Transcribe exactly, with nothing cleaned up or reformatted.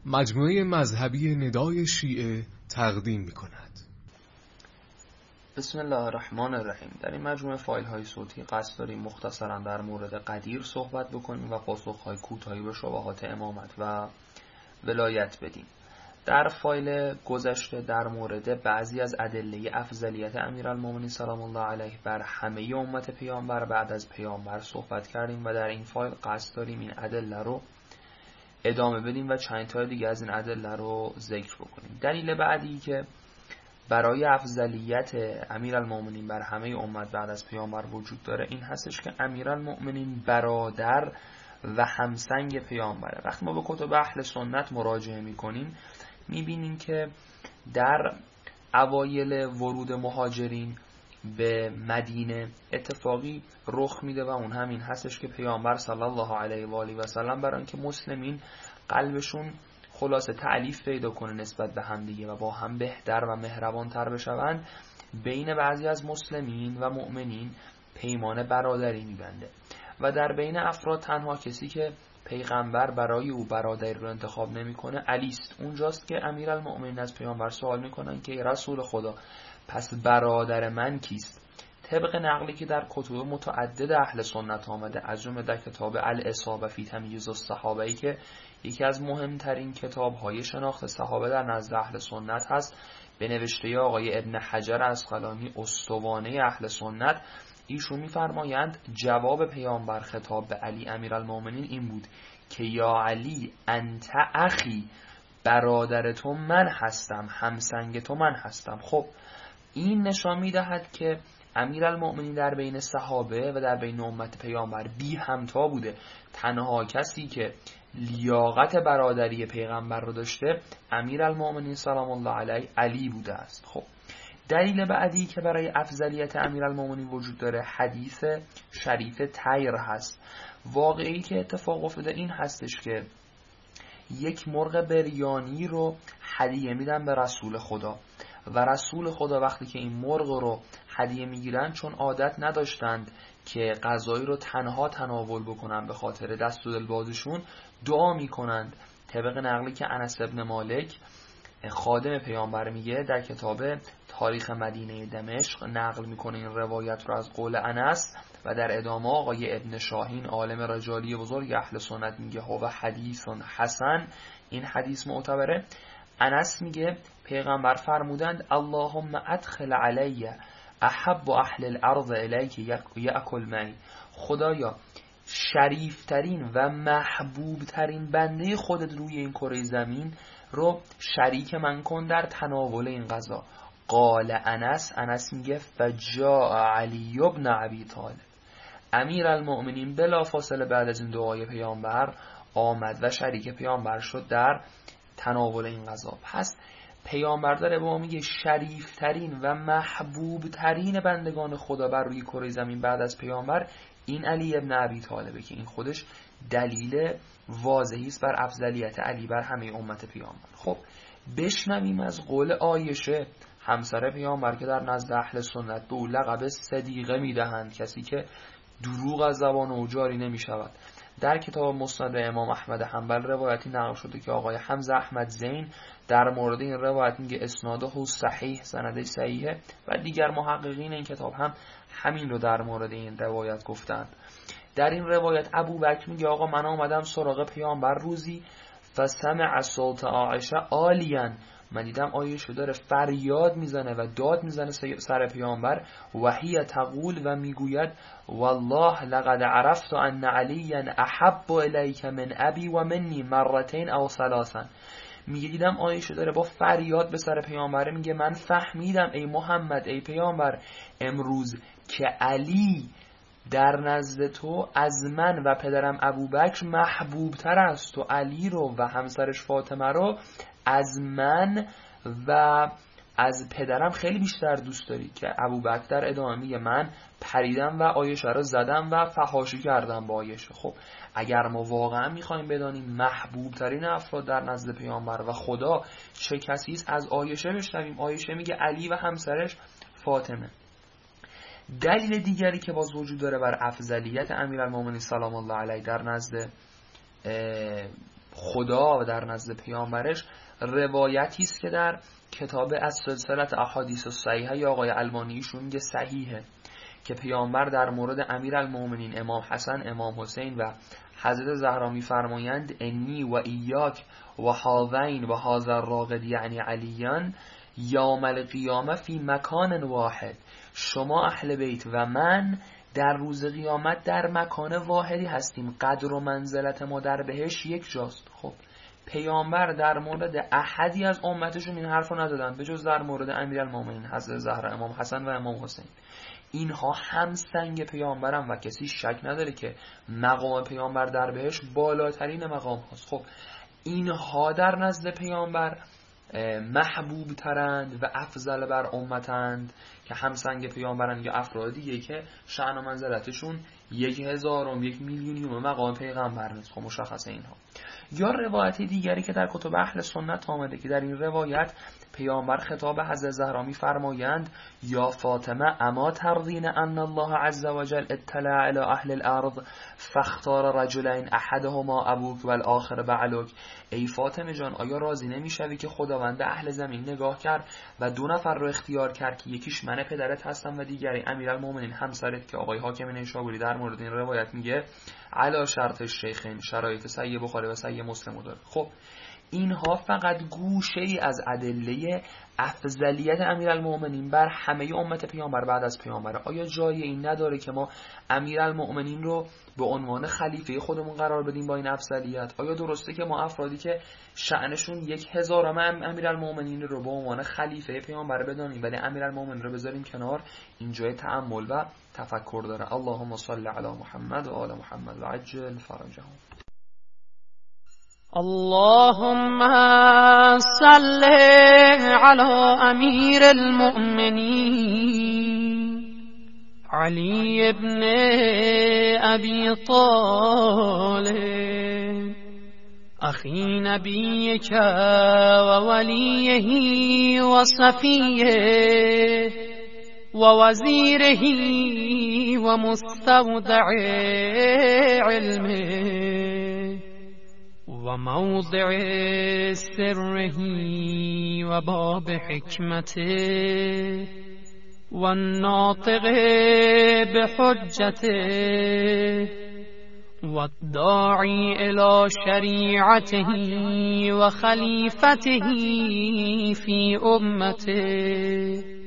مجموعه مذهبی ندای شیعه تقدیم می‌کند. بسم الله الرحمن الرحیم. در این مجموعه فایل های صوتی قصد داریم مختصرا در مورد قدیر صحبت بکنیم و پاسخ های کوتاهی به شبهات امامت و ولایت بدیم. در فایل گذشته در مورد بعضی از ادله افضلیت امیرالمومنین سلام الله علیه بر همه امت پیامبر بعد از پیامبر صحبت کردیم و در این فایل قصد داریم این ادله رو ادامه بدیم و چند تا دیگه از این ادله رو ذکر بکنیم. دلیل بعدی که برای افضلیت امیرالمومنین بر همه امت بعد از پیامبر وجود داره این هستش که امیرالمومنین برادر و همسنگ پیامبره. وقتی ما به کتب اهل سنت مراجعه میکنیم میبینیم که در اوایل ورود مهاجرین به مدینه اتفاقی رخ میده و اون همین هستش که پیامبر صلی الله علیه و آله و سلم برای اینکه مسلمین قلبشون خلاصه تألیف پیدا کنه نسبت به هم دیگه و با هم بهتر و مهربانتر بشوند، بین بعضی از مسلمین و مؤمنین پیمان برادری میبنده و در بین افراد تنها کسی که پیغمبر برای او برادری رو انتخاب نمیکنه علی است. اونجاست که امیرالمؤمنین از پیامبر سوال میکنن که ای رسول خدا پس برادر من کیست؟ طبق نقلی که در کتب متعدد اهل سنت آمده از جمله در کتاب الاصابه فی تمییز الصحابه ای که یکی از مهمترین کتاب‌های شناخت صحابه در نزد اهل سنت هست به نوشته آقای ابن حجر عسقلانی استوانه اهل سنت، ایشون می‌فرمایند جواب پیامبر خطاب به علی امیرالمومنین این بود که یا علی انت اخی، برادر تو من هستم، همسنگ تو من هستم. خب این نشان می‌دهد که امیرالمومنین در بین صحابه و در بین امت پیامبر بی همتا بوده. تنها کسی که لیاقت برادری پیغمبر رو داشته امیرالمومنین سلام الله علیه علی بوده است. خب دلیل بعدی که برای افضلیت امیرالمومنین وجود داره حدیث شریف طیر هست. واقعی که اتفاق افتاده این هستش که یک مرغ بریانی رو هدیه میدن به رسول خدا و رسول خدا وقتی که این مرغ رو هدیه میگیرن چون عادت نداشتند که غذایی رو تنها تناول بکنن به خاطر دست و دل بازشون دعا میکنند. طبق نقلی که انس ابن مالک خادم پیامبر میگه در کتاب تاریخ مدینه دمشق نقل میکنه این روایت رو از قول انس و در ادامه آقای ابن شاهین عالم رجالی بزرگ اهل سنت میگه هو حدیث حسن، این حدیث معتبره. انس میگه پیغمبر فرمودند اللهم ادخل علی احب اهل الارض الیک یاکل معی، خدایا شریفترین و محبوبترین بنده خودت روی این کره زمین رو شریک من کن در تناول این غذا. قال انس، انس میگه فجاء علی ابن ابی طالب، امیرالمؤمنین بلا فاصله بعد از این دعای پیامبر آمد و شریک پیامبر شد در تناول این غذا. پس پیامبر داره به ما میگه شریفترین و محبوبترین بندگان خدا بر روی کره زمین بعد از پیامبر این علی ابن ابی طالبه که این خودش دلیل واضحی است بر افضلیت علی بر همه امت پیامبر. خب بشنویم از قول عایشه همسر پیامبر که در نزد اهل سنت به او لقب صدیقه میدهند، کسی که دروغ از زبان او جاری نمیشود. در کتاب مسند امام احمد حنبل روایتی نقل شده که آقای حمزه احمد زین در مورد این روایت میگه اسناده صحیح، سندش صحیحه و دیگر محققین این کتاب هم همین رو در مورد این روایت گفتند. در این روایت ابوبکر میگه آقا من آمدم سراغ پیامبر روزی فسمع صوت عایشه عالیا، من دیدم عایشه داره فریاد میزنه و داد میزنه سر پیامبر و هی تقول و میگوید والله لقد عرفت ان علی احب الیک من ابی و منی مرتين او ثلاثا. میگه دیدم عایشه داره با فریاد به سر پیامبر میگه من فهمیدم ای محمد ای پیامبر امروز که علی در نزد تو از من و پدرم ابوبکر محبوب تر است، تو علی رو و همسرش فاطمه رو از من و از پدرم خیلی بیشتر دوست داری. که ابوبکر در ادامه میگه من پریدم و عایشه رو زدم و فحاشی کردم با عایشه. خب اگر ما واقعا میخوایم بدانیم محبوب ترین افراد در نزد پیامبر و خدا چه کسی است از عایشه بشنویم. عایشه میگه علی و همسرش فاطمه. دلیل دیگری که باز وجود داره بر افضلیت امیرالمومنین سلام الله علیه در نزد خدا و در نزد پیامبرش روایتی است که در کتاب از سلسله احادیث الصحیحه یا آقای البانی ایشون میگه صحیحه که پیامبر در مورد امیرالمومنین امام حسن، امام حسین و حضرت زهرا می‌فرمایند انی و ایاک و هاذین و هذا الراغد یعنی علیان یوم القیامه فی مکان واحد. شما اهل بیت و من در روز قیامت در مکان واحدی هستیم، قدر و منزلت ما در بهش یک جاست. خب پیامبر در مورد احدی از امتشون این حرفو نزدن به جز در مورد امیرالمومنین حضرت زهرا، امام حسن و امام حسین. اینها هم سنگ پیامبرم و کسی شک نداره که مقام پیامبر در بهش بالاترین مقام هست. خب اینها در نزد پیامبر محبوب ترند و افضل بر امتند که همسنگ پیامبرن یا افرادیه که شأن و منزلتشون یک هزارم یک میلیونیوم مقام پیغمبر نیست. خب مشخصه اینها. یا روایت دیگری که در کتب اهل سنت آمده که در این روایت پیامبر خطاب حضرت زهرا می‌فرمایند یا فاطمه اما ترضین ان الله عز وجل اطلع علی اهل الارض فاختار رجلین احدهما ابوک والآخر بعلک. ای فاطمه جان آیا راضی نمی‌شوی که خداوند اهل زمین نگاه کرد و دو نفر رو اختیار کرد که یکیش من پدرت هستم و دیگری امیرالمومنین همسرت که آقای حاکم نیشابوری در مورد این روایت میگه علا شرط شیخین، شرایط صحیح بخاری و صحیح مسلم داره. خب اینها فقط گوشه ای از ادله افضلیت امیرالمومنین بر همه امت پیامبر بعد از پیامبر. آیا جای این نداره که ما امیرالمومنین رو به عنوان خلیفه خودمون قرار بدیم با این افضلیت؟ آیا درسته که ما افرادی که شأنشون یک هزارم امیرالمومنین رو به عنوان خلیفه پیامبر بدانیم ولی امیرالمومنین رو بذاریم کنار؟ این جای تأمل و تفکر داره. اللهم صل علی محمد و آل محمد و عجل فرجهم. اللهم صل على امیر المؤمنین علی ابن ابی طالب اخی نبیک و ولیه و صفیه و وزیره و مستودع علمه و موضع سره و باب حکمته و الناطق بحجته و الداعی الى شریعته و خلیفته فی امته